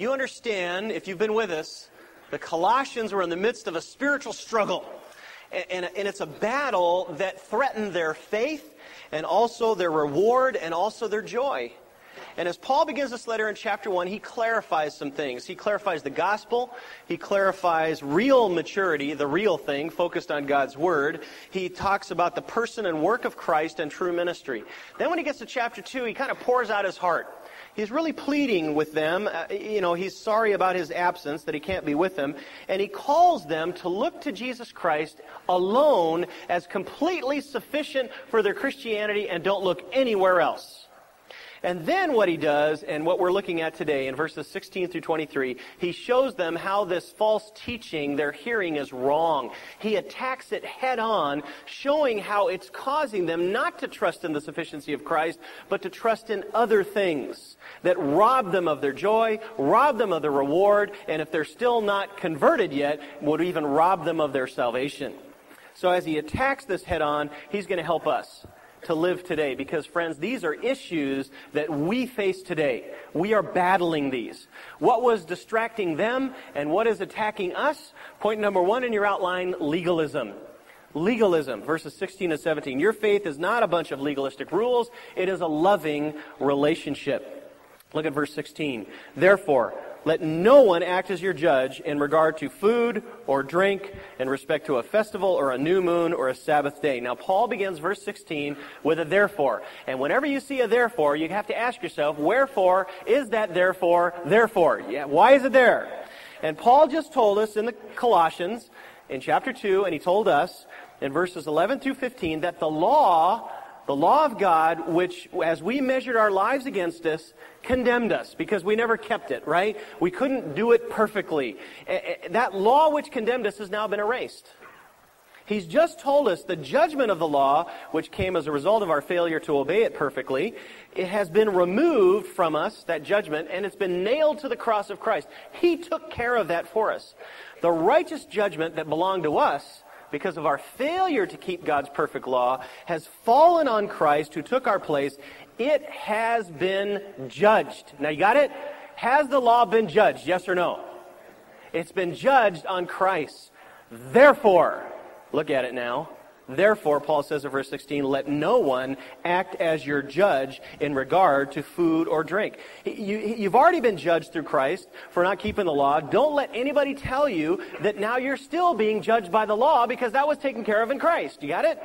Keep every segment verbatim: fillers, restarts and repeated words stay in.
You understand, if you've been with us, the Colossians were in the midst of a spiritual struggle. And, and, and it's a battle that threatened their faith and also their reward and also their joy. And as Paul begins this letter in chapter one, he clarifies some things. He clarifies the gospel. He clarifies real maturity, the real thing, focused on God's word. He talks about the person and work of Christ and true ministry. Then when he gets to chapter two, he kind of pours out his heart. He's really pleading with them. Uh, you know, he's sorry about his absence, that he can't be with them. And he calls them to look to Jesus Christ alone as completely sufficient for their Christianity and don't look anywhere else. And then what he does, and what we're looking at today in verses sixteen through twenty-three, he shows them how this false teaching they're hearing is wrong. He attacks it head on, showing how it's causing them not to trust in the sufficiency of Christ, but to trust in other things that rob them of their joy, rob them of their reward, and if they're still not converted yet, would even rob them of their salvation. So as he attacks this head on, he's going to help us to live today. Because, friends, these are issues that we face today. We are battling these. What was distracting them and what is attacking us? Point number one in your outline, legalism. Legalism, verses sixteen to seventeen. Your faith is not a bunch of legalistic rules. It is a loving relationship. Look at verse sixteen. Therefore, let no one act as your judge in regard to food or drink, in respect to a festival or a new moon or a Sabbath day. Now, Paul begins verse sixteen with a therefore. And whenever you see a therefore, you have to ask yourself, wherefore is that therefore, therefore? Yeah, why is it there? And Paul just told us in the Colossians, in chapter two, and he told us in verses eleven through fifteen, that the law, the law of God, which as we measured our lives against us, condemned us because we never kept it, right? We couldn't do it perfectly. That law which condemned us has now been erased. He's just told us the judgment of the law, which came as a result of our failure to obey it perfectly, it has been removed from us, that judgment, and it's been nailed to the cross of Christ. He took care of that for us. The righteous judgment that belonged to us, because of our failure to keep God's perfect law, has fallen on Christ, who took our place. It has been judged. Now, you got it? Has the law been judged? Yes or no? It's been judged on Christ. Therefore, look at it now. Therefore, Paul says in verse sixteen, let no one act as your judge in regard to food or drink. You, you've already been judged through Christ for not keeping the law. Don't let anybody tell you that now you're still being judged by the law, because that was taken care of in Christ. You got it?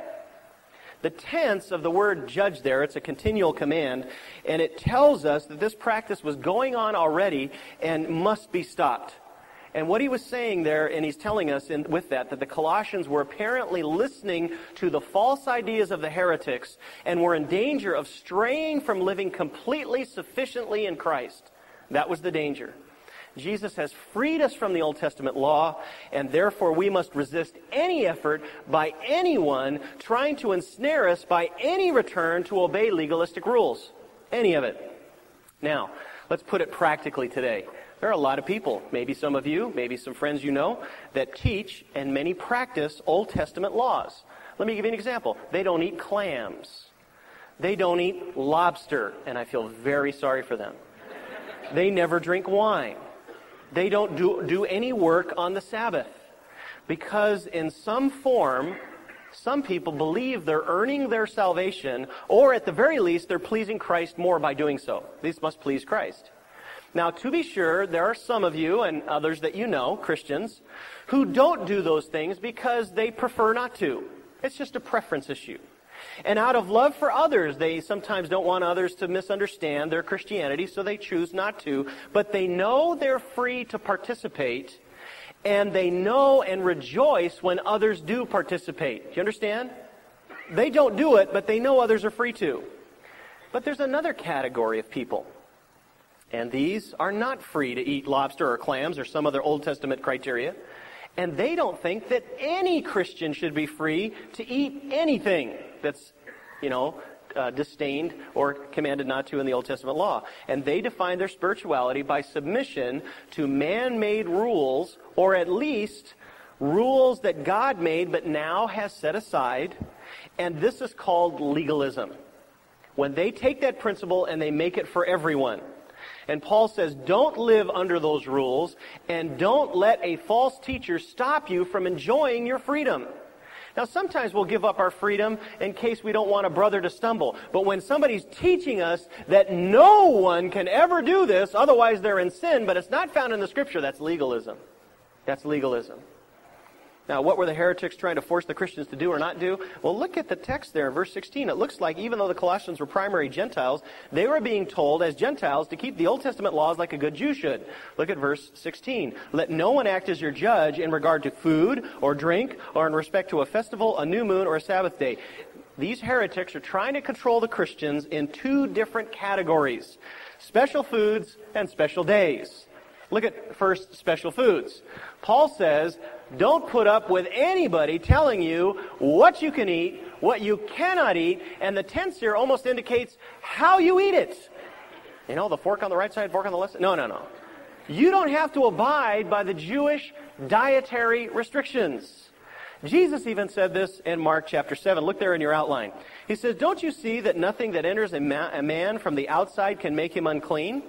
The tense of the word judge there, it's a continual command, and it tells us that this practice was going on already and must be stopped. And what he was saying there, and he's telling us in, with that, that the Colossians were apparently listening to the false ideas of the heretics and were in danger of straying from living completely, sufficiently in Christ. That was the danger. Jesus has freed us from the Old Testament law, and therefore we must resist any effort by anyone trying to ensnare us by any return to obey legalistic rules. Any of it. Now, let's put it practically today. There are a lot of people, maybe some of you, maybe some friends you know, that teach and many practice Old Testament laws. Let me give you an example. They don't eat clams. They don't eat lobster, and I feel very sorry for them. They never drink wine. They don't do, do any work on the Sabbath. Because in some form, some people believe they're earning their salvation, or at the very least, they're pleasing Christ more by doing so. These must please Christ. Now, to be sure, there are some of you and others that you know, Christians, who don't do those things because they prefer not to. It's just a preference issue. And out of love for others, they sometimes don't want others to misunderstand their Christianity, so they choose not to. But they know they're free to participate, and they know and rejoice when others do participate. Do you understand? They don't do it, but they know others are free to. But there's another category of people. And these are not free to eat lobster or clams or some other Old Testament criteria. And they don't think that any Christian should be free to eat anything that's, you know, uh, disdained or commanded not to in the Old Testament law. And they define their spirituality by submission to man-made rules, or at least rules that God made but now has set aside. And this is called legalism. When they take that principle and they make it for everyone. And Paul says, don't live under those rules, and don't let a false teacher stop you from enjoying your freedom. Now, sometimes we'll give up our freedom in case we don't want a brother to stumble. But when somebody's teaching us that no one can ever do this, otherwise they're in sin, but it's not found in the Scripture, that's legalism. That's legalism. Now, what were the heretics trying to force the Christians to do or not do? Well, look at the text there in verse sixteen. It looks like even though the Colossians were primary Gentiles, they were being told as Gentiles to keep the Old Testament laws like a good Jew should. Look at verse sixteen. Let no one act as your judge in regard to food or drink or in respect to a festival, a new moon, or a Sabbath day. These heretics are trying to control the Christians in two different categories: special foods and special days. Look at first special foods. Paul says, don't put up with anybody telling you what you can eat, what you cannot eat, and the tense here almost indicates how you eat it. You know, the fork on the right side, fork on the left side. No, no, no. You don't have to abide by the Jewish dietary restrictions. Jesus even said this in Mark chapter seven. Look there in your outline. He says, don't you see that nothing that enters a, ma- a man from the outside can make him unclean?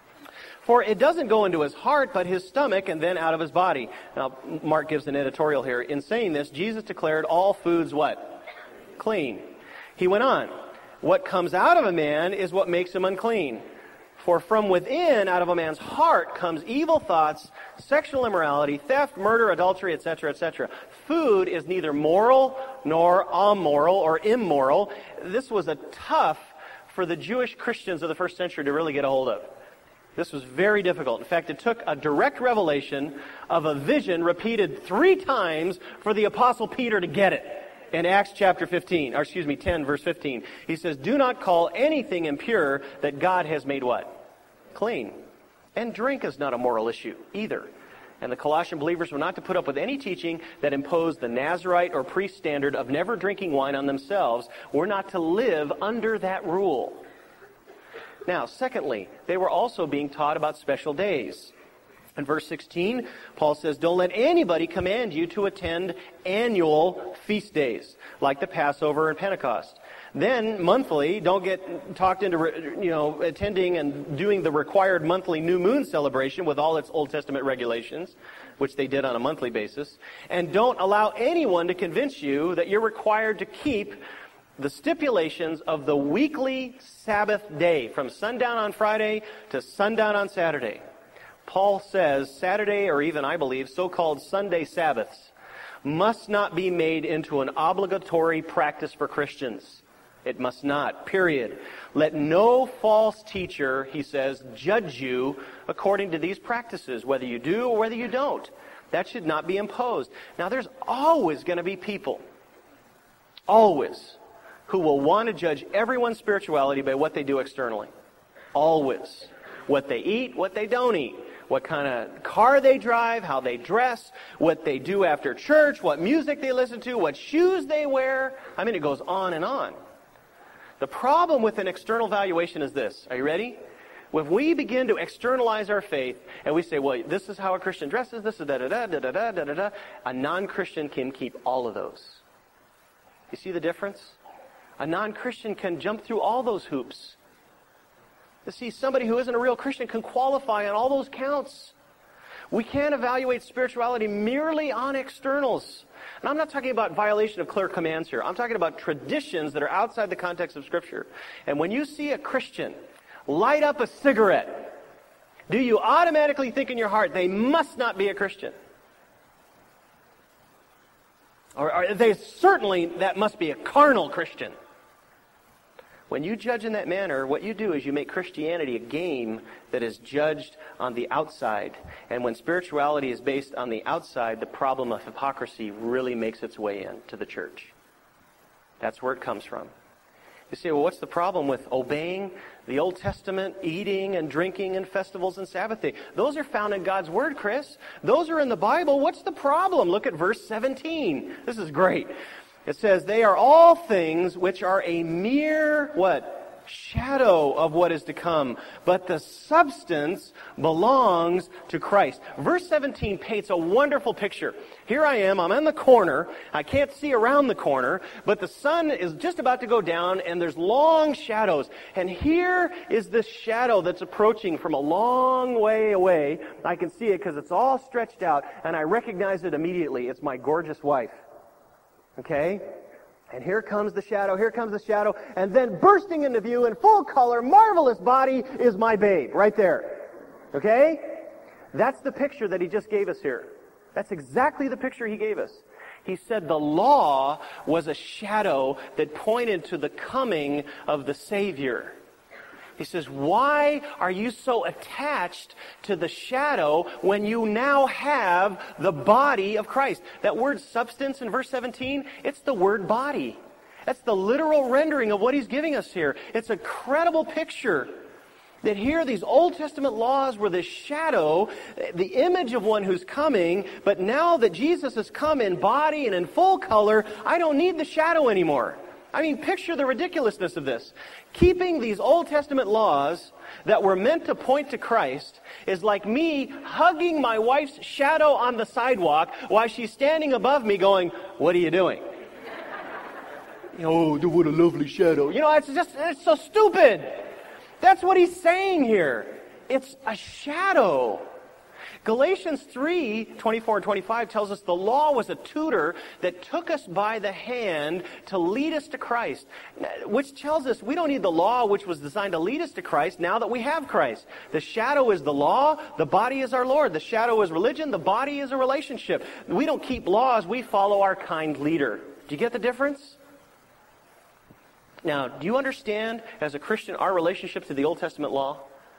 For it doesn't go into his heart, but his stomach, and then out of his body. Now, Mark gives an editorial here. In saying this, Jesus declared all foods what? Clean. He went on. What comes out of a man is what makes him unclean. For from within, out of a man's heart, comes evil thoughts, sexual immorality, theft, murder, adultery, et cetera, et cetera. Food is neither moral nor amoral or immoral. This was a tough for the Jewish Christians of the first century to really get a hold of. This was very difficult. In fact, it took a direct revelation of a vision repeated three times for the Apostle Peter to get it. In Acts chapter fifteen, or excuse me, ten, verse fifteen, he says, do not call anything impure that God has made what? Clean. And drink is not a moral issue either. And the Colossian believers were not to put up with any teaching that imposed the Nazirite or priest standard of never drinking wine on themselves. We're not to live under that rule. Now, secondly, they were also being taught about special days. In verse sixteen, Paul says, don't let anybody command you to attend annual feast days, like the Passover and Pentecost. Then, monthly, don't get talked into, you know, attending and doing the required monthly new moon celebration with all its Old Testament regulations, which they did on a monthly basis. And don't allow anyone to convince you that you're required to keep the stipulations of the weekly Sabbath day, from sundown on Friday to sundown on Saturday. Paul says Saturday, or even, I believe, so-called Sunday Sabbaths, must not be made into an obligatory practice for Christians. It must not, period. Let no false teacher, he says, judge you according to these practices, whether you do or whether you don't. That should not be imposed. Now, there's always going to be people, always, who will want to judge everyone's spirituality by what they do externally. Always. What they eat, what they don't eat. What kind of car they drive, how they dress, what they do after church, what music they listen to, what shoes they wear. I mean, it goes on and on. The problem with an external valuation is this. Are you ready? If we begin to externalize our faith and we say, well, this is how a Christian dresses, this is da-da-da, da-da-da, da-da-da, a non-Christian can keep all of those. You see the difference? A non-Christian can jump through all those hoops. You see, somebody who isn't a real Christian can qualify on all those counts. We can't evaluate spirituality merely on externals. And I'm not talking about violation of clear commands here. I'm talking about traditions that are outside the context of Scripture. And when you see a Christian light up a cigarette, do you automatically think in your heart, they must not be a Christian? Or, or they certainly, that must be a carnal Christian. When you judge in that manner, what you do is you make Christianity a game that is judged on the outside. And when spirituality is based on the outside, the problem of hypocrisy really makes its way into the church. That's where it comes from. You say, well, what's the problem with obeying the Old Testament, eating and drinking and festivals and Sabbath day? Those are found in God's Word, Chris. Those are in the Bible. What's the problem? Look at verse seventeen. This is great. It says, they are all things which are a mere, what? shadow of what is to come, but the substance belongs to Christ. Verse seventeen paints a wonderful picture. Here I am, I'm in the corner, I can't see around the corner, but the sun is just about to go down and there's long shadows. And here is this shadow that's approaching from a long way away. I can see it because it's all stretched out, and I recognize it immediately. It's my gorgeous wife. Okay? And here comes the shadow, here comes the shadow, and then bursting into view in full color, marvelous body, is my babe, right there. Okay? That's the picture that he just gave us here. That's exactly the picture he gave us. He said the law was a shadow that pointed to the coming of the Savior. He says, why are you so attached to the shadow when you now have the body of Christ? That word substance in verse seventeen, it's the word body. That's the literal rendering of what he's giving us here. It's a credible picture that here these Old Testament laws were the shadow, the image of one who's coming, but now that Jesus has come in body and in full color, I don't need the shadow anymore. I mean, picture the ridiculousness of this. Keeping these Old Testament laws that were meant to point to Christ is like me hugging my wife's shadow on the sidewalk while she's standing above me going, what are you doing? Oh, what a lovely shadow. You know, it's just, it's so stupid. That's what he's saying here. It's a shadow. Galatians three, twenty-four and twenty-five tells us the law was a tutor that took us by the hand to lead us to Christ, which tells us we don't need the law which was designed to lead us to Christ now that we have Christ. The shadow is the law, the body is our Lord. The shadow is religion, the body is a relationship. We don't keep laws, we follow our kind leader. Do you get the difference? Now, do you understand, as a Christian, our relationship to the Old Testament law?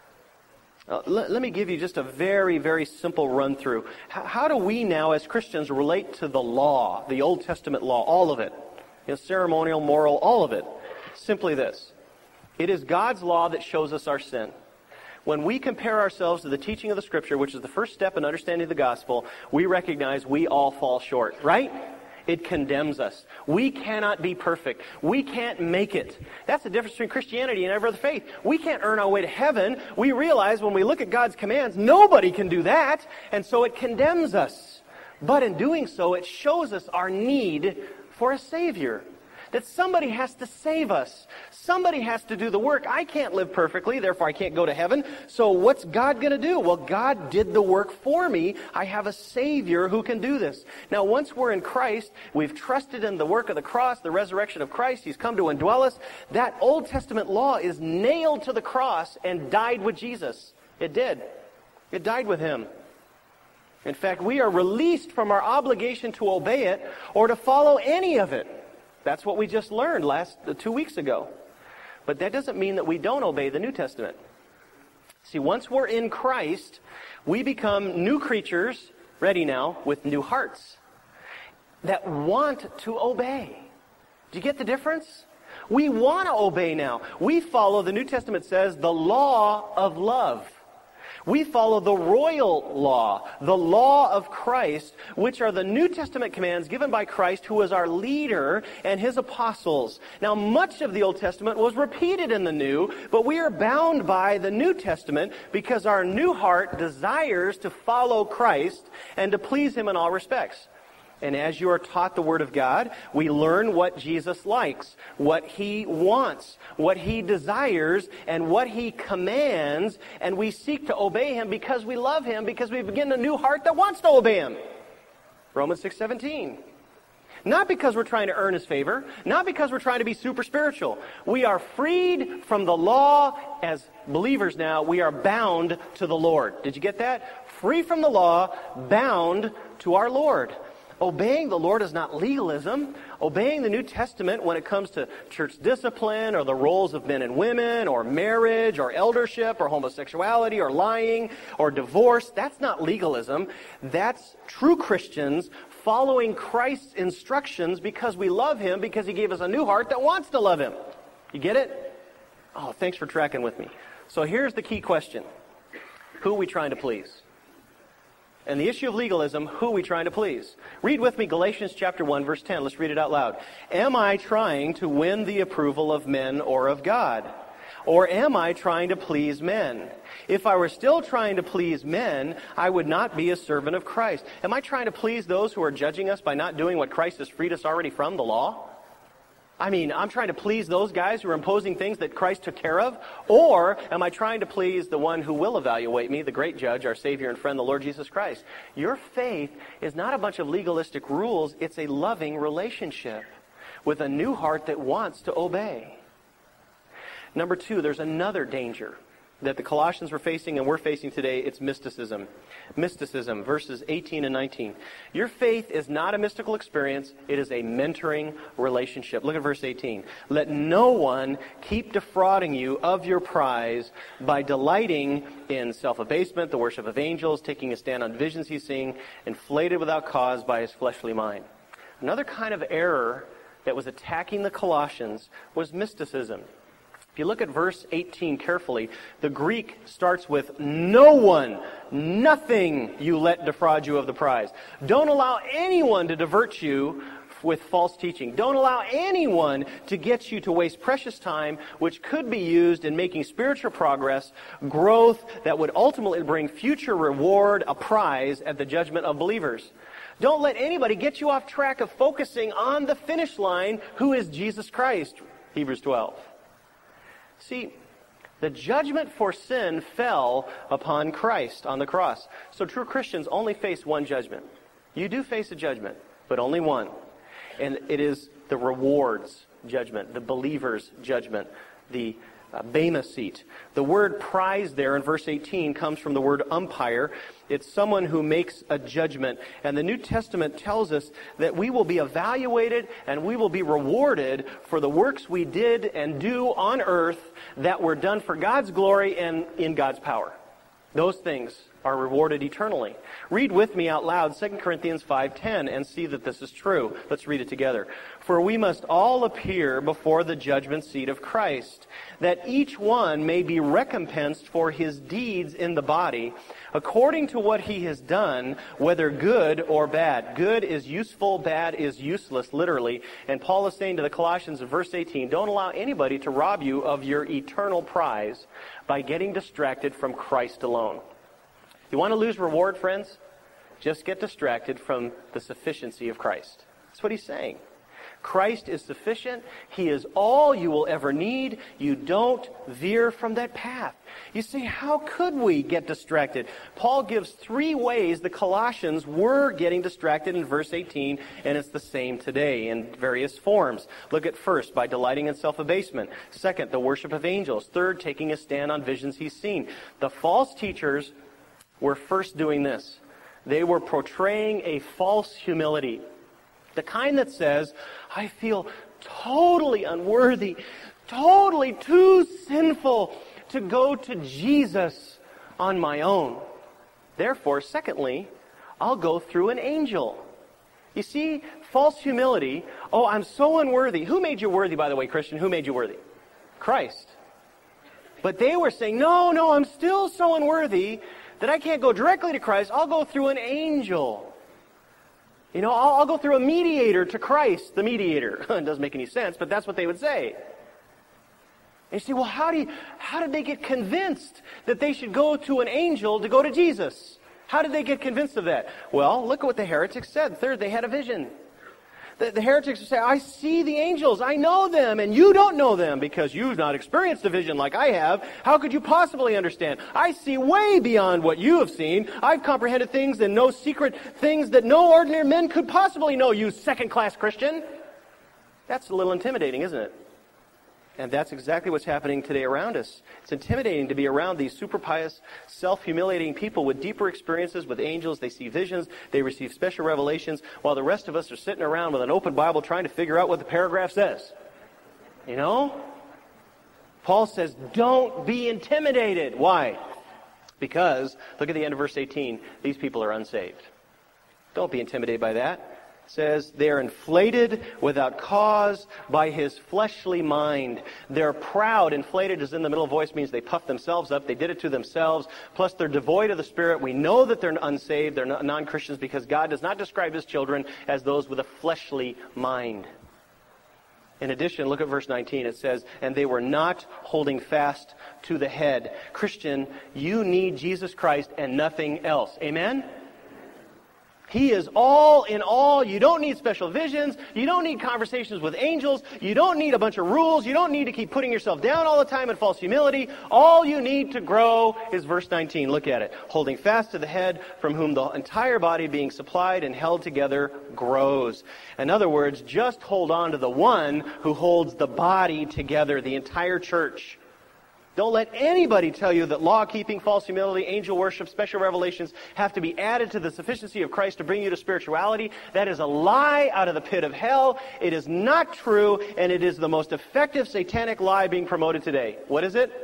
Uh, let, let me give you just a very, very simple run-through. How, how do we now, as Christians, relate to the law, the Old Testament law, all of it? You know, ceremonial, moral, all of it. Simply this. It is God's law that shows us our sin. When we compare ourselves to the teaching of the Scripture, which is the first step in understanding the gospel, we recognize we all fall short, right? It condemns us. We cannot be perfect. We can't make it. That's the difference between Christianity and every other faith. We can't earn our way to heaven. We realize when we look at God's commands, nobody can do that, and so it condemns us. But in doing so, it shows us our need for a Savior. That somebody has to save us. Somebody has to do the work. I can't live perfectly, therefore I can't go to heaven. So what's God going to do? Well, God did the work for me. I have a Savior who can do this. Now, once we're in Christ, we've trusted in the work of the cross, the resurrection of Christ. He's come to indwell us. That Old Testament law is nailed to the cross and died with Jesus. It did. It died with Him. In fact, we are released from our obligation to obey it or to follow any of it. That's what we just learned last uh, two weeks ago. But that doesn't mean that we don't obey the New Testament. See, once we're in Christ, we become new creatures, ready now, with new hearts, that want to obey. Do you get the difference? We want to obey now. We follow, the New Testament says, the law of love. We follow the royal law, the law of Christ, which are the New Testament commands given by Christ, who was our leader, and His apostles. Now, much of the Old Testament was repeated in the New, but we are bound by the New Testament because our new heart desires to follow Christ and to please Him in all respects. And as you are taught the Word of God, we learn what Jesus likes, what He wants, what He desires, and what He commands, and we seek to obey Him because we love Him, because we begin a new heart that wants to obey Him. Romans six seventeen. Not because we're trying to earn His favor, not because we're trying to be super spiritual. We are freed from the law as believers now. We are bound to the Lord. Did you get that? Free from the law, bound to our Lord. Obeying the Lord is not legalism. Obeying the New Testament when it comes to church discipline or the roles of men and women or marriage or eldership or homosexuality or lying or divorce, that's not legalism. That's true Christians following Christ's instructions because we love Him, because He gave us a new heart that wants to love Him. You get it? Oh, thanks for tracking with me. So here's the key question. Who are we trying to please? And the issue of legalism, who are we trying to please? Read with me Galatians chapter one, verse ten. Let's read it out loud. Am I trying to win the approval of men or of God? Or am I trying to please men? If I were still trying to please men, I would not be a servant of Christ. Am I trying to please those who are judging us by not doing what Christ has freed us already from, the law? I mean, I'm trying to please those guys who are imposing things that Christ took care of? Or am I trying to please the one who will evaluate me, the great judge, our Savior and friend, the Lord Jesus Christ? Your faith is not a bunch of legalistic rules. It's a loving relationship with a new heart that wants to obey. Number two, there's another danger that the Colossians were facing and we're facing today. It's mysticism. Mysticism, verses eighteen and nineteen. Your faith is not a mystical experience. It is a mentoring relationship. Look at verse eighteen. Let no one keep defrauding you of your prize by delighting in self-abasement, the worship of angels, taking a stand on visions he's seeing, inflated without cause by his fleshly mind. Another kind of error that was attacking the Colossians was mysticism. If you look at verse eighteen carefully, the Greek starts with no one, nothing you let defraud you of the prize. Don't allow anyone to divert you with false teaching. Don't allow anyone to get you to waste precious time, which could be used in making spiritual progress, growth that would ultimately bring future reward, a prize at the judgment of believers. Don't let anybody get you off track of focusing on the finish line, who is Jesus Christ, Hebrews twelve. See, the judgment for sin fell upon Christ on the cross. So true Christians only face one judgment. You do face a judgment, but only one. And it is the rewards judgment, the believer's judgment, the uh, Bema seat. The word prize there in verse eighteen comes from the word umpire. It's someone who makes a judgment. And the New Testament tells us that we will be evaluated and we will be rewarded for the works we did and do on earth that were done for God's glory and in God's power. Those things are rewarded eternally. Read with me out loud Second Corinthians five ten and see that this is true. Let's read it together. For we must all appear before the judgment seat of Christ, that each one may be recompensed for his deeds in the body, according to what he has done, whether good or bad. Good is useful, bad is useless, literally. And Paul is saying to the Colossians in verse eighteen, don't allow anybody to rob you of your eternal prize by getting distracted from Christ alone. You want to lose reward, friends? Just get distracted from the sufficiency of Christ. That's what he's saying. Christ is sufficient. He is all you will ever need. You don't veer from that path. You see, how could we get distracted? Paul gives three ways the Colossians were getting distracted in verse eighteen, and it's the same today in various forms. Look at first, by delighting in self-abasement. Second, the worship of angels. Third, taking a stand on visions he's seen. The false teachers were first doing this. They were portraying a false humility. The kind that says, I feel totally unworthy, totally too sinful to go to Jesus on my own. Therefore, secondly, I'll go through an angel. You see, false humility, oh, I'm so unworthy. Who made you worthy, by the way, Christian? Who made you worthy? Christ. But they were saying, no, no, I'm still so unworthy that I can't go directly to Christ. I'll go through an angel. You know, I'll, I'll go through a mediator to Christ, the mediator. It doesn't make any sense, but that's what they would say. And you see, well, how do you, how did they get convinced that they should go to an angel to go to Jesus? How did they get convinced of that? Well, look at what the heretics said. Third, they had a vision. The, the heretics would say, I see the angels, I know them, and you don't know them because you've not experienced a vision like I have. How could you possibly understand? I see way beyond what you have seen. I've comprehended things and know secret things that no ordinary men could possibly know, you second-class Christian. That's a little intimidating, isn't it? And that's exactly what's happening today around us. It's intimidating to be around these super pious, self-humiliating people with deeper experiences with angels. They see visions. They receive special revelations, while the rest of us are sitting around with an open Bible trying to figure out what the paragraph says. You know? Paul says, don't be intimidated. Why? Because, look at the end of verse eighteen, these people are unsaved. Don't be intimidated by that. Says they're inflated without cause by his fleshly mind. They're proud. Inflated is in the middle voice, means they puff themselves up. They did it to themselves. Plus they're devoid of the Spirit. We know that they're unsaved. They're non-Christians because God does not describe his children as those with a fleshly mind. In addition, look at verse nineteen. It says, and they were not holding fast to the head. Christian, you need Jesus Christ and nothing else. Amen? He is all in all. You don't need special visions. You don't need conversations with angels. You don't need a bunch of rules. You don't need to keep putting yourself down all the time in false humility. All you need to grow is verse nineteen. Look at it. Holding fast to the head, from whom the entire body being supplied and held together grows. In other words, just hold on to the one who holds the body together, the entire church. Don't let anybody tell you that law-keeping, false humility, angel worship, special revelations have to be added to the sufficiency of Christ to bring you to spirituality. That is a lie out of the pit of hell. It is not true, and it is the most effective satanic lie being promoted today. What is it?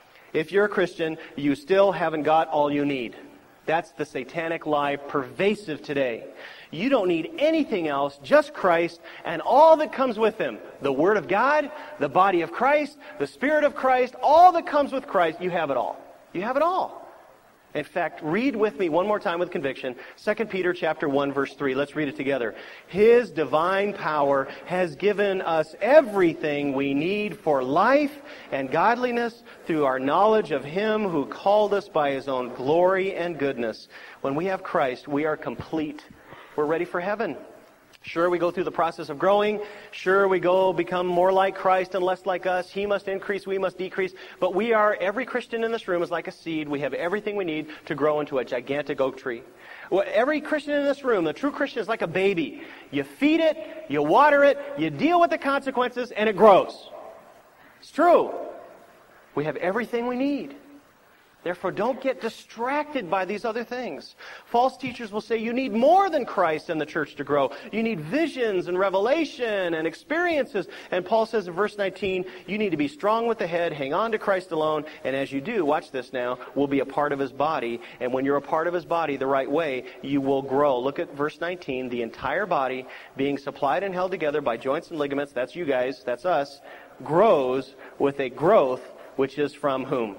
If you're a Christian, you still haven't got all you need. That's the satanic lie pervasive today. You don't need anything else, just Christ and all that comes with Him. The Word of God, the body of Christ, the Spirit of Christ, all that comes with Christ, you have it all. You have it all. In fact, read with me one more time with conviction, Second Peter chapter one, verse three. Let's read it together. His divine power has given us everything we need for life and godliness through our knowledge of Him who called us by His own glory and goodness. When we have Christ, we are complete. We're ready for heaven. Sure, we go through the process of growing. Sure, we go become more like Christ and less like us. He must increase, we must decrease. But we are, every Christian in this room is like a seed. We have everything we need to grow into a gigantic oak tree. Well, every Christian in this room, the true Christian, is like a baby. You feed it, you water it, you deal with the consequences, and it grows. It's true. We have everything we need. Therefore, don't get distracted by these other things. False teachers will say you need more than Christ and the church to grow. You need visions and revelation and experiences. And Paul says in verse nineteen, you need to be strong with the head, hang on to Christ alone, and as you do, watch this now, will be a part of His body. And when you're a part of His body the right way, you will grow. Look at verse nineteen, the entire body being supplied and held together by joints and ligaments, that's you guys, that's us, grows with a growth which is from whom?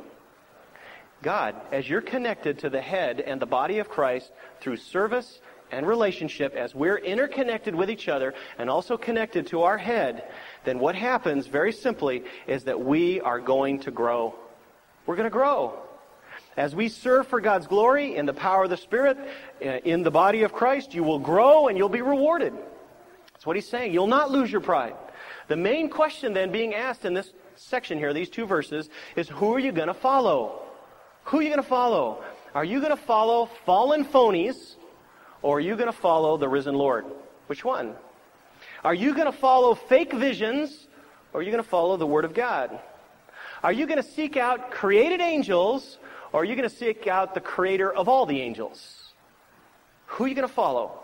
God. As you're connected to the head and the body of Christ through service and relationship, as we're interconnected with each other and also connected to our head, then what happens, very simply, is that we are going to grow. We're going to grow. As we serve for God's glory in the power of the Spirit, in the body of Christ, you will grow and you'll be rewarded. That's what he's saying. You'll not lose your pride. The main question then being asked in this section here, these two verses, is who are you going to follow? Who are you going to follow? Are you going to follow fallen phonies, or are you going to follow the risen Lord? Which one? Are you going to follow fake visions, or are you going to follow the Word of God? Are you going to seek out created angels, or are you going to seek out the Creator of all the angels? Who are you going to follow?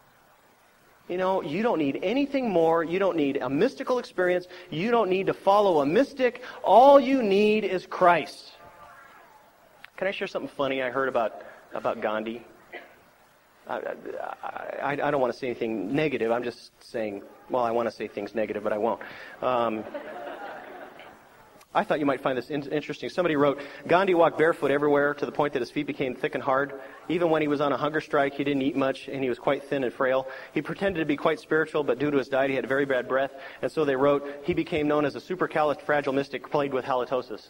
You know, you don't need anything more. You don't need a mystical experience. You don't need to follow a mystic. All you need is Christ. Can I share something funny I heard about, about Gandhi? I, I, I don't want to say anything negative. I'm just saying, well, I want to say things negative, but I won't. Um, I thought you might find this in- interesting. Somebody wrote, Gandhi walked barefoot everywhere to the point that his feet became thick and hard. Even when he was on a hunger strike, he didn't eat much, and he was quite thin and frail. He pretended to be quite spiritual, but due to his diet, he had very bad breath. And so they wrote, he became known as a supercalifragile mystic plagued with halitosis.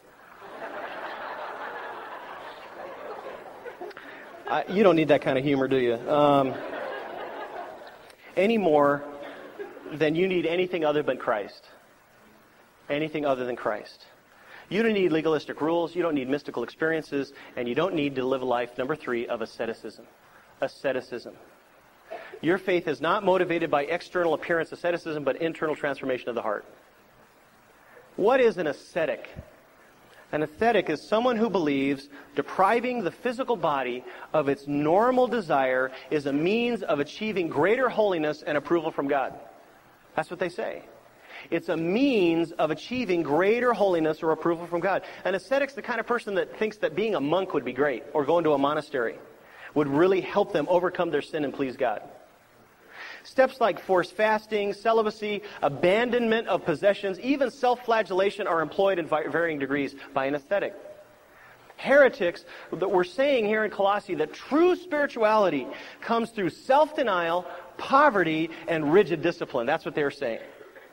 I, you don't need that kind of humor, do you? Um, any more than you need anything other than Christ. Anything other than Christ. You don't need legalistic rules, you don't need mystical experiences, and you don't need to live a life, number three, of asceticism. Asceticism. Your faith is not motivated by external appearance asceticism, but internal transformation of the heart. What is an ascetic? An ascetic is someone who believes depriving the physical body of its normal desire is a means of achieving greater holiness and approval from God. That's what they say. It's a means of achieving greater holiness or approval from God. An ascetic's the kind of person that thinks that being a monk would be great, or going to a monastery would really help them overcome their sin and please God. Steps like forced fasting, celibacy, abandonment of possessions, even self-flagellation are employed in varying degrees by an ascetic. Heretics, that we're saying here in Colossae that true spirituality comes through self-denial, poverty, and rigid discipline. That's what they're saying.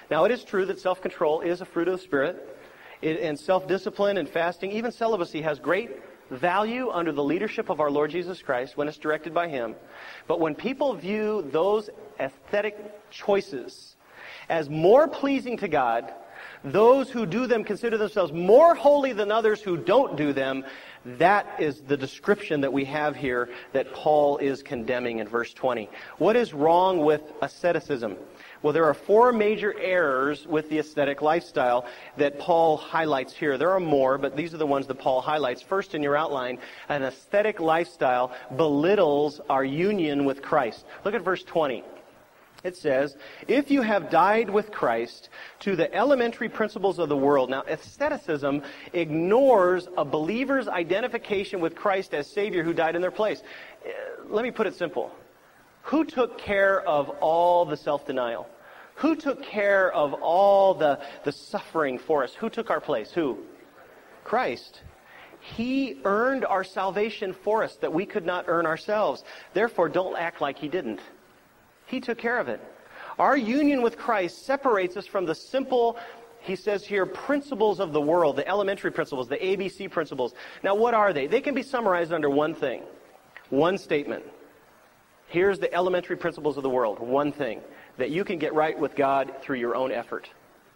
Now, it is true that self-control is a fruit of the Spirit, it, and self-discipline and fasting, even celibacy, has great value under the leadership of our Lord Jesus Christ when it's directed by Him. But when people view those aesthetic choices as more pleasing to God, those who do them consider themselves more holy than others who don't do them, that is the description that we have here that Paul is condemning in verse twenty. What is wrong with asceticism? Well, there are four major errors with the ascetic lifestyle that Paul highlights here. There are more, but these are the ones that Paul highlights. First, in your outline, an ascetic lifestyle belittles our union with Christ. Look at verse twenty. It says, if you have died with Christ to the elementary principles of the world. Now, asceticism ignores a believer's identification with Christ as Savior who died in their place. Let me put it simple. Who took care of all the self-denial? Who took care of all the, the suffering for us? Who took our place? Who? Christ. He earned our salvation for us that we could not earn ourselves. Therefore, don't act like He didn't. He took care of it. Our union with Christ separates us from the simple, he says here, principles of the world, the elementary principles, the A B C principles. Now, what are they? They can be summarized under one thing, one statement. Here's the elementary principles of the world, one thing, that you can get right with God through your own effort.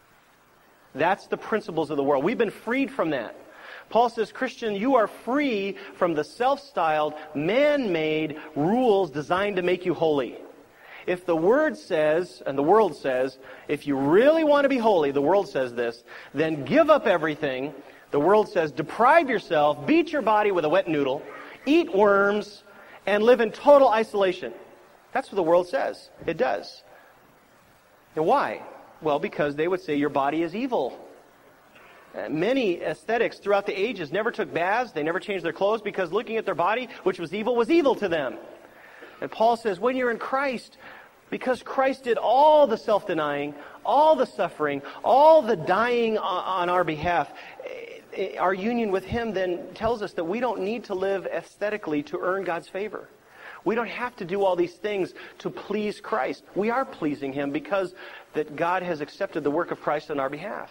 That's the principles of the world. We've been freed from that. Paul says, Christian, you are free from the self-styled, man-made rules designed to make you holy. If the Word says, and the world says, if you really want to be holy, the world says this, then give up everything. The world says, deprive yourself, beat your body with a wet noodle, eat worms, and live in total isolation. That's what the world says. It does. And why? Well, because they would say your body is evil. Uh, many ascetics throughout the ages never took baths, they never changed their clothes, because looking at their body, which was evil, was evil to them. And Paul says, when you're in Christ, because Christ did all the self-denying, all the suffering, all the dying on our behalf, our union with Him then tells us that we don't need to live aesthetically to earn God's favor. We don't have to do all these things to please Christ. We are pleasing Him because that God has accepted the work of Christ on our behalf.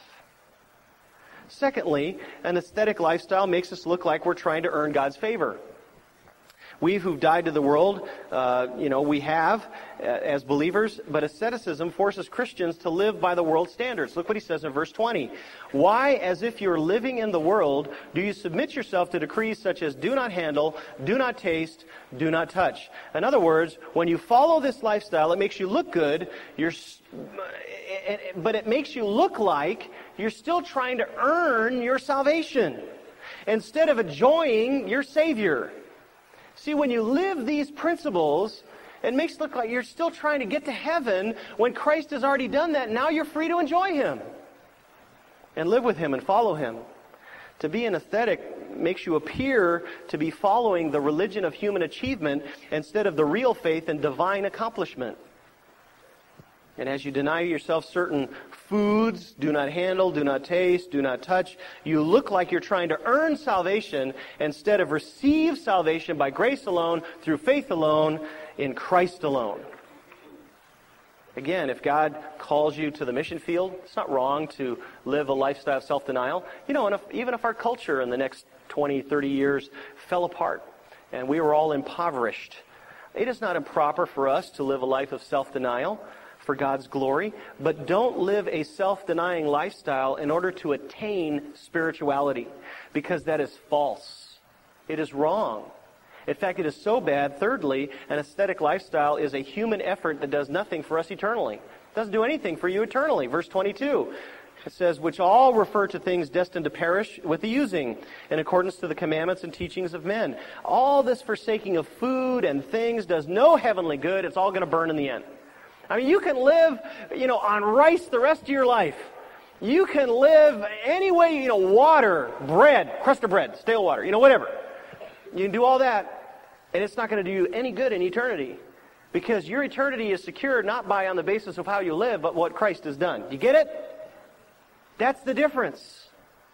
Secondly, an aesthetic lifestyle makes us look like we're trying to earn God's favor. We who've died to the world, uh, you know, we have uh, as believers, but asceticism forces Christians to live by the world's standards. Look what he says in verse twenty. Why, as if you're living in the world, do you submit yourself to decrees such as do not handle, do not taste, do not touch? In other words, when you follow this lifestyle, it makes you look good, you're, but it makes you look like you're still trying to earn your salvation instead of enjoying your Savior. See, when you live these principles, it makes it look like you're still trying to get to heaven when Christ has already done that. Now you're free to enjoy Him and live with Him and follow Him. To be an ascetic makes you appear to be following the religion of human achievement instead of the real faith and divine accomplishment. And as you deny yourself certain foods, do not handle, do not taste, do not touch, you look like you're trying to earn salvation instead of receive salvation by grace alone, through faith alone, in Christ alone. Again, if God calls you to the mission field, it's not wrong to live a lifestyle of self-denial. You know, and if, even if our culture in the next twenty, thirty years fell apart and we were all impoverished, it is not improper for us to live a life of self-denial for God's glory, but don't live a self-denying lifestyle in order to attain spirituality, because that is false. It is wrong. In fact, it is so bad. Thirdly, an ascetic lifestyle is a human effort that does nothing for us eternally. It doesn't do anything for you eternally. Verse twenty-two, it says, which all refer to things destined to perish with the using, in accordance to the commandments and teachings of men. All this forsaking of food and things does no heavenly good. It's all going to burn in the end. I mean, you can live, you know, on rice the rest of your life. You can live any way, you know, water, bread, crust of bread, stale water, you know, whatever. You can do all that, and it's not going to do you any good in eternity, because your eternity is secured not by on the basis of how you live, but what Christ has done. You get it? That's the difference.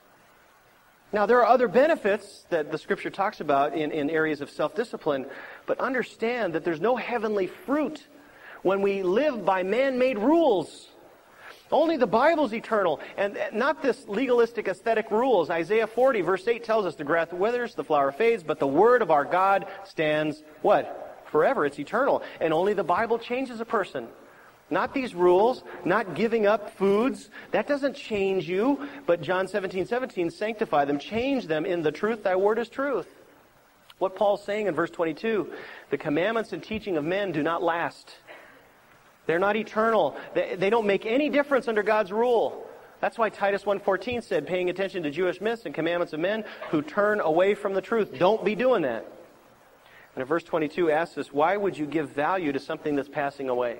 Now, there are other benefits that the Scripture talks about in, in areas of self-discipline, but understand that there's no heavenly fruit when we live by man-made rules. Only the Bible's eternal, and not this legalistic aesthetic rules. Isaiah forty, verse eight tells us, the grass withers, the flower fades, but the word of our God stands, what? Forever. It's eternal. And only the Bible changes a person. Not these rules, not giving up foods. That doesn't change you. But John seventeen seventeen, sanctify them, change them in the truth. Thy word is truth. What Paul's saying in verse twenty-two, the commandments and teaching of men do not last. They're not eternal. They, they don't make any difference under God's rule. That's why Titus one fourteen said, paying attention to Jewish myths and commandments of men who turn away from the truth. Don't be doing that. And in verse twenty-two asks us, why would you give value to something that's passing away?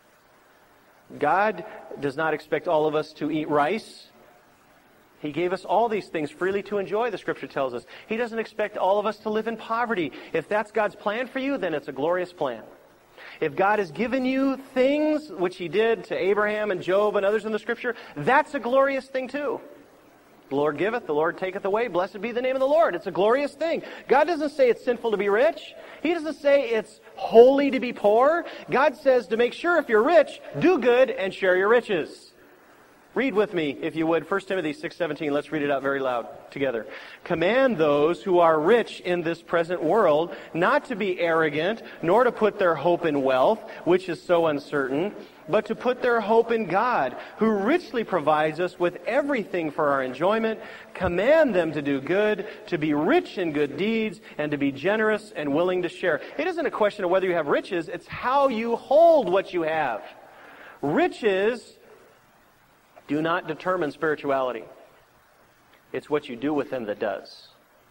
God does not expect all of us to eat rice. He gave us all these things freely to enjoy, the Scripture tells us. He doesn't expect all of us to live in poverty. If that's God's plan for you, then it's a glorious plan. If God has given you things, which He did to Abraham and Job and others in the Scripture, that's a glorious thing too. The Lord giveth, the Lord taketh away. Blessed be the name of the Lord. It's a glorious thing. God doesn't say it's sinful to be rich. He doesn't say it's holy to be poor. God says to make sure if you're rich, do good and share your riches. Read with me, if you would, First Timothy six seventeen. Let's read it out very loud together. Command those who are rich in this present world not to be arrogant, nor to put their hope in wealth, which is so uncertain, but to put their hope in God, who richly provides us with everything for our enjoyment. Command them to do good, to be rich in good deeds, and to be generous and willing to share. It isn't a question of whether you have riches, it's how you hold what you have. Riches do not determine spirituality. It's what you do with them that does.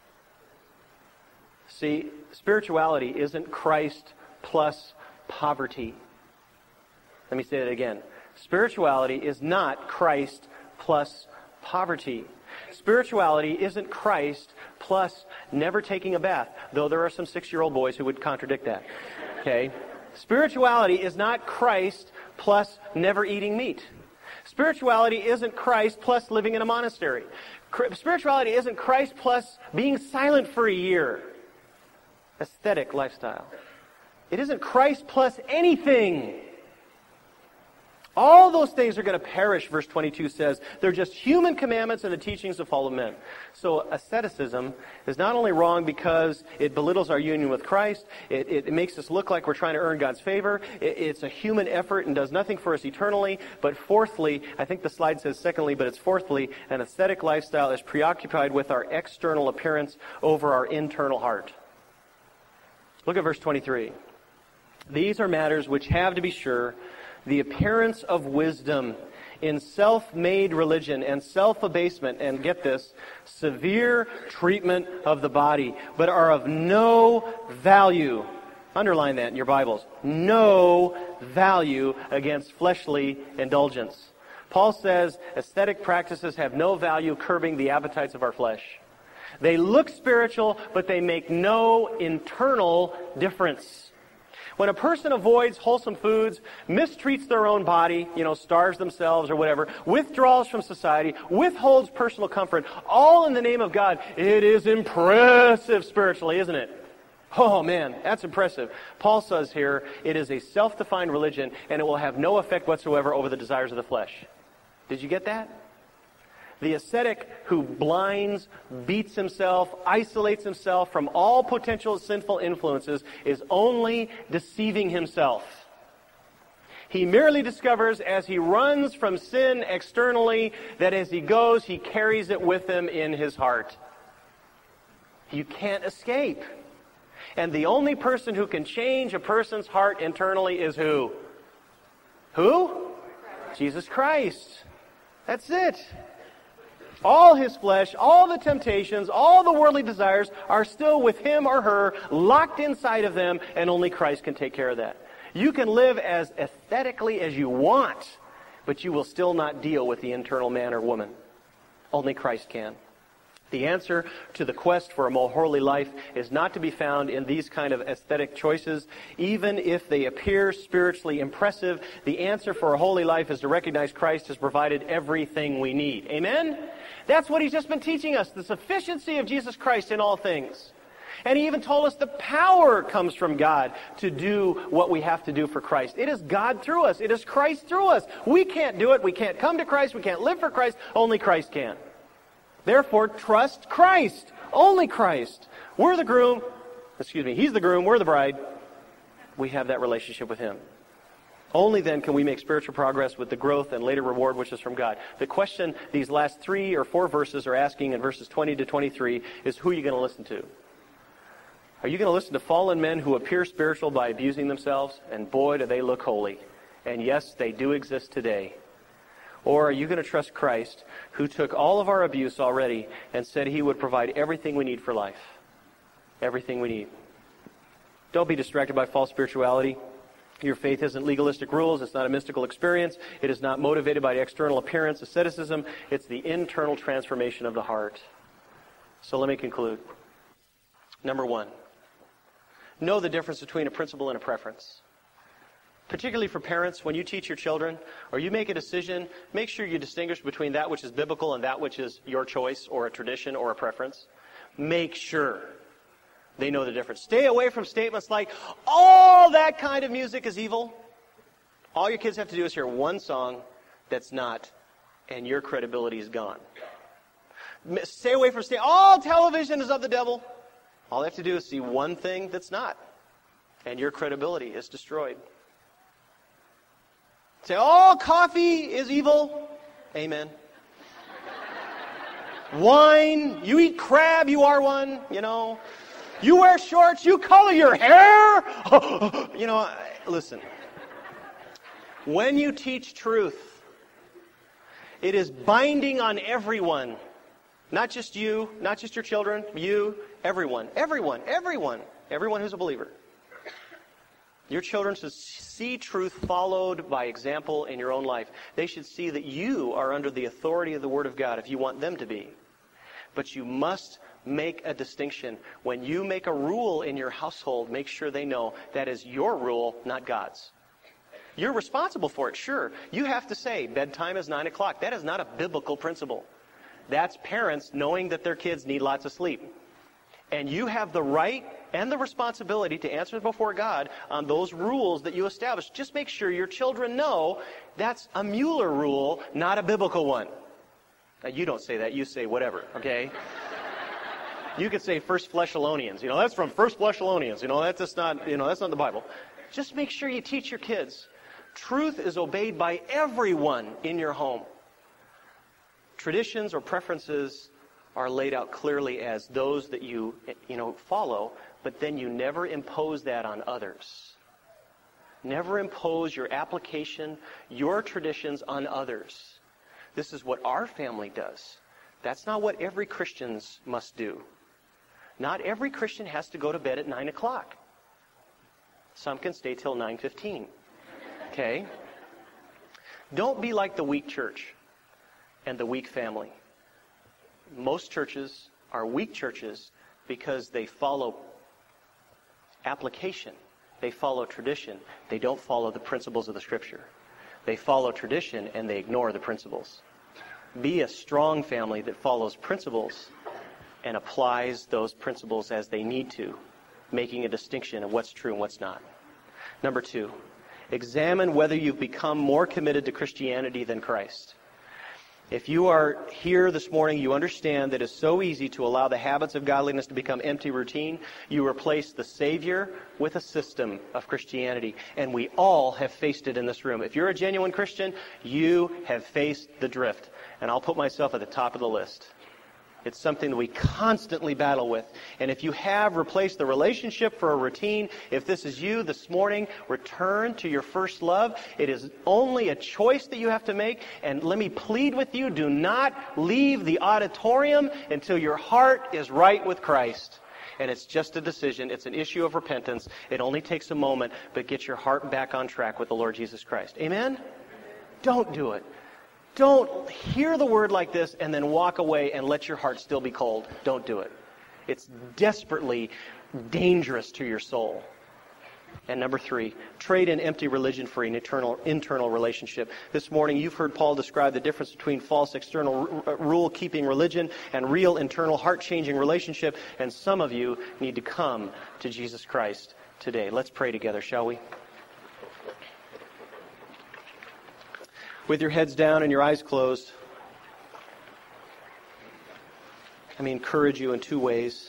See, spirituality isn't Christ plus poverty. Let me say that again. Spirituality is not Christ plus poverty. Spirituality isn't Christ plus never taking a bath, though there are some six-year-old boys who would contradict that. Okay? Spirituality is not Christ plus never eating meat. Spirituality isn't Christ plus living in a monastery. Spirituality isn't Christ plus being silent for a year. Aesthetic lifestyle. It isn't Christ plus anything. All those things are going to perish, verse twenty-two says. They're just human commandments and the teachings of fallen men. So asceticism is not only wrong because it belittles our union with Christ, it, it makes us look like we're trying to earn God's favor, it, it's a human effort and does nothing for us eternally, but fourthly, I think the slide says secondly, but it's fourthly, an ascetic lifestyle is preoccupied with our external appearance over our internal heart. Look at verse twenty-three. These are matters which have, to be sure, the appearance of wisdom in self-made religion and self-abasement, and get this, severe treatment of the body, but are of no value. Underline that in your Bibles. No value against fleshly indulgence. Paul says aesthetic practices have no value curbing the appetites of our flesh. They look spiritual, but they make no internal difference. When a person avoids wholesome foods, mistreats their own body, you know, starves themselves or whatever, withdraws from society, withholds personal comfort, all in the name of God, it is impressive spiritually, isn't it? Oh man, that's impressive. Paul says here, it is a self-defined religion and it will have no effect whatsoever over the desires of the flesh. Did you get that? The ascetic who blinds, beats himself, isolates himself from all potential sinful influences is only deceiving himself. He merely discovers as he runs from sin externally that as he goes, he carries it with him in his heart. You can't escape. And the only person who can change a person's heart internally is who? Who? Jesus Christ. That's it. All his flesh, all the temptations, all the worldly desires are still with him or her, locked inside of them, and only Christ can take care of that. You can live as aesthetically as you want, but you will still not deal with the internal man or woman. Only Christ can. The answer to the quest for a more holy life is not to be found in these kind of aesthetic choices. Even if they appear spiritually impressive, the answer for a holy life is to recognize Christ has provided everything we need. Amen? That's what he's just been teaching us, the sufficiency of Jesus Christ in all things. And he even told us the power comes from God to do what we have to do for Christ. It is God through us. It is Christ through us. We can't do it. We can't come to Christ. We can't live for Christ. Only Christ can. Therefore, trust Christ. Only Christ. We're the groom. Excuse me. He's the groom. We're the bride. We have that relationship with him. Only then can we make spiritual progress with the growth and later reward which is from God. The question these last three or four verses are asking in verses twenty to twenty-three is, who are you going to listen to? Are you going to listen to fallen men who appear spiritual by abusing themselves? And boy, do they look holy. And yes, they do exist today. Or are you going to trust Christ, who took all of our abuse already and said he would provide everything we need for life? Everything we need. Don't be distracted by false spirituality. Your faith isn't legalistic rules. It's not a mystical experience. It is not motivated by external appearance, asceticism. It's the internal transformation of the heart. So let me conclude. Number one, know the difference between a principle and a preference. Particularly for parents, when you teach your children or you make a decision, make sure you distinguish between that which is biblical and that which is your choice or a tradition or a preference. Make sure they know the difference. Stay away from statements like, all that kind of music is evil. All your kids have to do is hear one song that's not, and your credibility is gone. Stay away from saying, all television is of the devil. All they have to do is see one thing that's not, and your credibility is destroyed. Say, all coffee is evil. Amen. Wine, you eat crab, you are one, you know. You wear shorts, you color your hair. You know, listen. When you teach truth, it is binding on everyone. Not just you, not just your children, you, everyone. Everyone, everyone. Everyone who's a believer. Your children should see truth followed by example in your own life. They should see that you are under the authority of the Word of God if you want them to be. But you must make a distinction. When you make a rule in your household, make sure they know that is your rule, not God's. You're responsible for it, sure. You have to say, bedtime is nine o'clock. That is not a biblical principle. That's parents knowing that their kids need lots of sleep. And you have the right and the responsibility to answer before God on those rules that you establish. Just make sure your children know that's a Mueller rule, not a biblical one. Now, you don't say that. You say whatever, okay? You could say First Thessalonians. You know, that's from First Thessalonians. You know, that's just not, you know, that's not the Bible. Just make sure you teach your kids. Truth is obeyed by everyone in your home. Traditions or preferences are laid out clearly as those that you, you know, follow, but then you never impose that on others. Never impose your application, your traditions on others. This is what our family does. That's not what every Christian must do. Not every Christian has to go to bed at nine o'clock. Some can stay till nine fifteen. Okay? Don't be like the weak church and the weak family. Most churches are weak churches because they follow application. They follow tradition. They don't follow the principles of the Scripture. They follow tradition and they ignore the principles. Be a strong family that follows principles and applies those principles as they need to, making a distinction of what's true and what's not. Number two, examine whether you've become more committed to Christianity than Christ. If you are here this morning, you understand that it's so easy to allow the habits of godliness to become empty routine. You replace the Savior with a system of Christianity. And we all have faced it in this room. If you're a genuine Christian, you have faced the drift. And I'll put myself at the top of the list. It's something that we constantly battle with. And if you have replaced the relationship for a routine, if this is you this morning, return to your first love. It is only a choice that you have to make. And let me plead with you, do not leave the auditorium until your heart is right with Christ. And it's just a decision. It's an issue of repentance. It only takes a moment, but get your heart back on track with the Lord Jesus Christ. Amen? Don't do it. Don't hear the word like this and then walk away and let your heart still be cold. Don't do it. It's desperately dangerous to your soul. And number three, trade in empty religion for an eternal internal relationship. This morning you've heard Paul describe the difference between false external r- rule-keeping religion and real internal heart-changing relationship. And some of you need to come to Jesus Christ today. Let's pray together, shall we? With your heads down and your eyes closed, let me encourage you in two ways.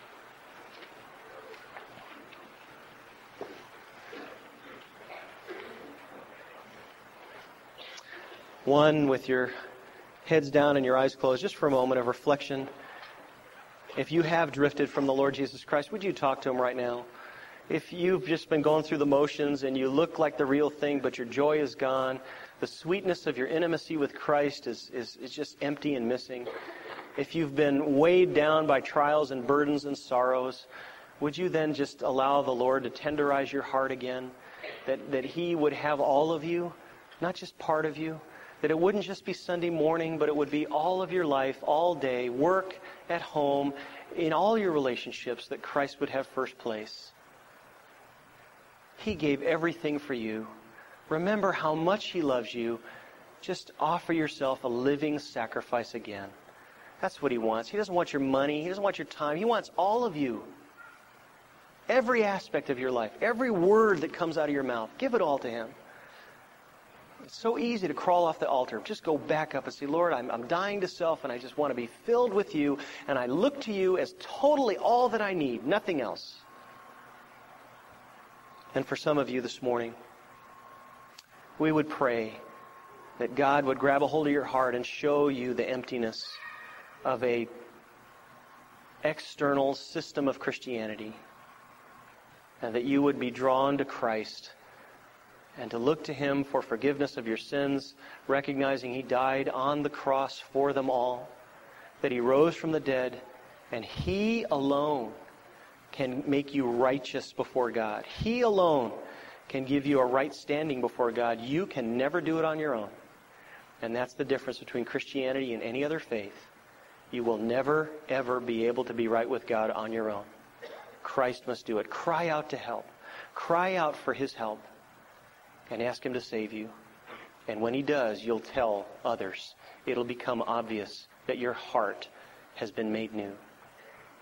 One, with your heads down and your eyes closed, just for a moment of reflection. If you have drifted from the Lord Jesus Christ, would you talk to Him right now? If you've just been going through the motions and you look like the real thing, but your joy is gone, the sweetness of your intimacy with Christ is, is, is just empty and missing. If you've been weighed down by trials and burdens and sorrows, would you then just allow the Lord to tenderize your heart again? That, that He would have all of you, not just part of you. That it wouldn't just be Sunday morning, but it would be all of your life, all day, work, at home, in all your relationships, that Christ would have first place. He gave everything for you. Remember how much He loves you. Just offer yourself a living sacrifice again. That's what He wants. He doesn't want your money. He doesn't want your time. He wants all of you. Every aspect of your life, every word that comes out of your mouth, give it all to Him. It's so easy to crawl off the altar. Just go back up and say, Lord, I'm, I'm dying to self and I just want to be filled with You, and I look to You as totally all that I need, nothing else. And for some of you this morning, we would pray that God would grab a hold of your heart and show you the emptiness of a external system of Christianity, and that you would be drawn to Christ and to look to Him for forgiveness of your sins, recognizing He died on the cross for them all, that He rose from the dead, and He alone can make you righteous before God. He alone can give you a right standing before God. You can never do it on your own. And that's the difference between Christianity and any other faith. You will never, ever be able to be right with God on your own. Christ must do it. Cry out to help. Cry out for His help. And ask Him to save you. And when He does, you'll tell others. It'll become obvious that your heart has been made new.